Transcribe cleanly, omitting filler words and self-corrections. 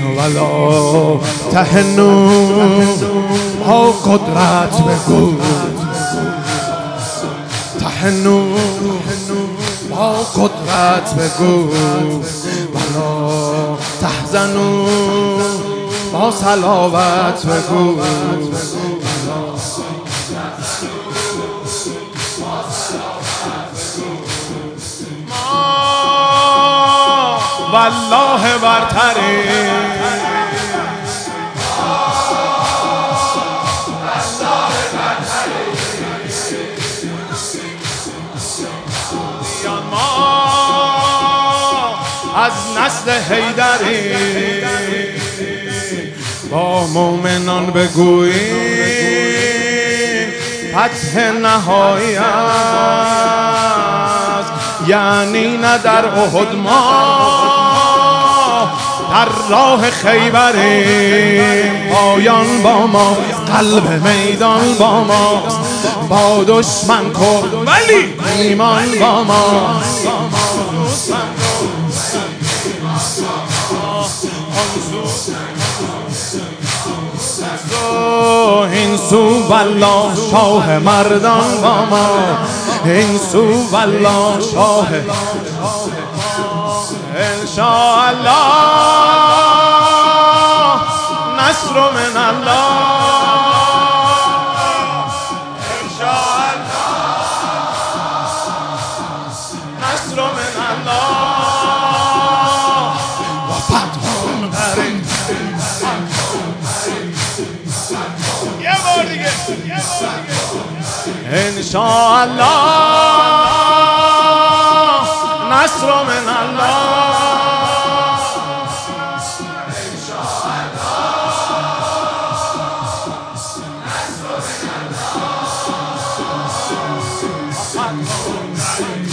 ولا تهنوا با قدرت بگو تهنوا با قدرت بگو ولا تحزنوا با صلابت بگو والله برتری ما از نسل حیدری با مومنان بگوییم فتح نهایی است، یعنی نه در احد ما در راه خیبریم، پایان با ما قلب میدان با ما، با دشمن کن ولی ایمان با ما. این سو والله شاه مردان با ما، این سو والله شاه انشاءالله نصر من الله، انشاءالله نصر من الله و فتح قریب. یه بار دیگه انشاءالله نصر من الله، انشاءالله نصر من الله.